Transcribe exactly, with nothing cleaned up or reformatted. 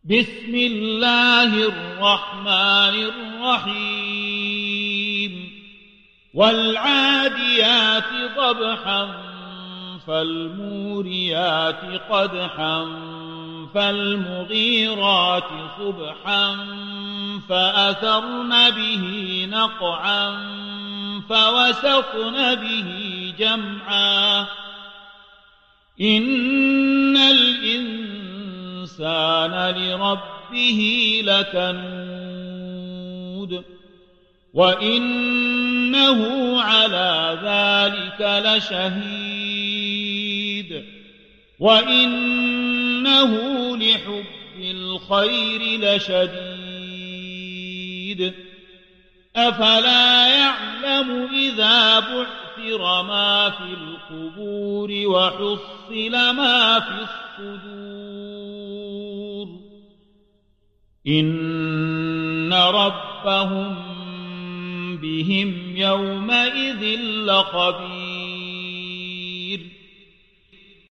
بسم الله الرحمن الرحيم والعاديات ضبحا فالموريات قدحا فالمغيرات صبحا فأثرن به نقعا فوسطن به جمعا إن الإنسان لربه لكنود وإنه على ذلك لشهيد وإنه لحب الخير لشديد أفلا يعلم إذا بعثر ما في القبور وحصل ما في الصدور إن ربهم بهم يومئذ لخبير